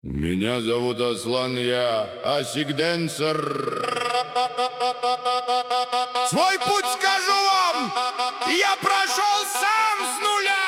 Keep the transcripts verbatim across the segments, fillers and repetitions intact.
Меня зовут Аслан, я асик-дэнсер. Свой путь скажу вам, я прошел сам с нуля.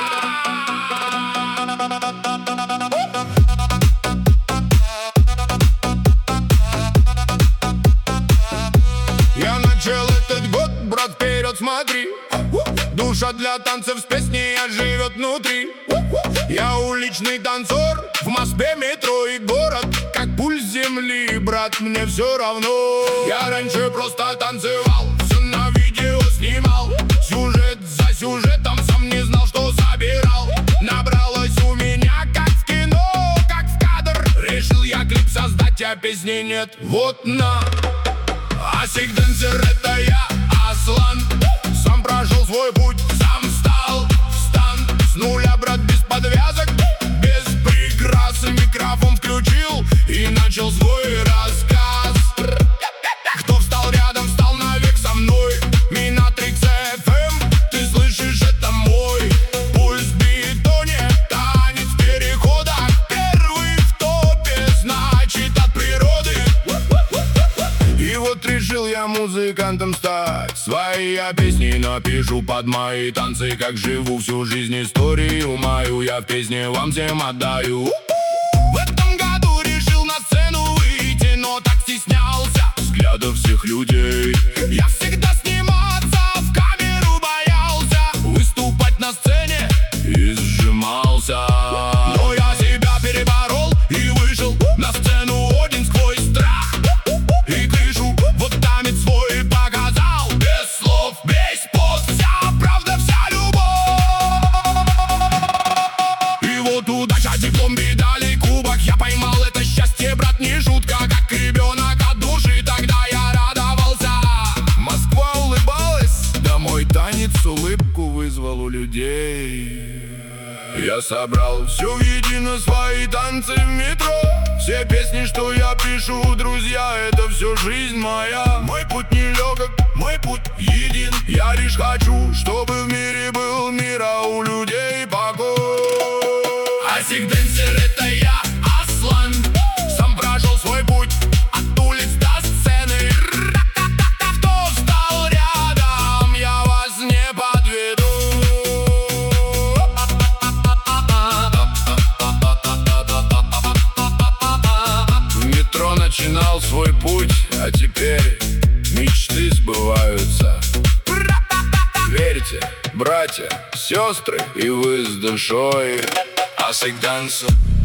Я начал этот год, брат, вперед смотри. Душа для танцев с песней живет внутри. Я уличный танцор, в Москве метро и город, как пульс земли, брат, мне все равно. Я раньше просто танцевал, все на видео снимал, сюжет за сюжетом, сам не знал, что собирал. Набралось у меня, как в кино, как в кадр. Решил я клип создать, а песни нет. Вот на асик-дэнсер, это я, Аслан. Сам прошел свой путь, сам встал в стан с нуля, брат, без подвязок, без прикрас. Микрофон включил и начал свой рассказ. Кто встал рядом, встал навек со мной. Минатрикс эф эм, ты слышишь, это мой пульс в бетоне, танец в переходах. Первый в топе, значит, от природы. И вот решил я музыкантом стать, свои я песни напишу под мои танцы. Как живу всю жизнь, историю мою я в песне вам всем отдаю. В этом году решил на сцену выйти, но так стеснялся взглядов всех людей. Я всегда сниматься в камеру боялся, выступать на сцене и сжимался. Но я себя переборол и вышел на сцену один сквозь страх и крышу. Вот танец свой показал, без слов, весь пот, вся правда, вся любовь. И вот удача, диплом, медали, кубок. Я поймал это счастье, брат, не шутка, как ребенок от души. Тогда я радовался. Москва улыбалась, да мой танец улыбку вызвал у людей. Я собрал все едино, свои танцы в метро. Все песни, что я пишу, друзья, это все жизнь моя. Мой путь нелегок, мой путь един. Я лишь хочу, чтобы в мире был мир, а у людей покой. Асик-дэнсер, это я, Аслан. Сам прошел свой путь от улиц до сцены. Кто встал рядом, я вас не подведу. В метро начинал свой путь, а теперь мечты сбываются. Верьте, братья, сестры, и вы с душой. Асик-дэнсер.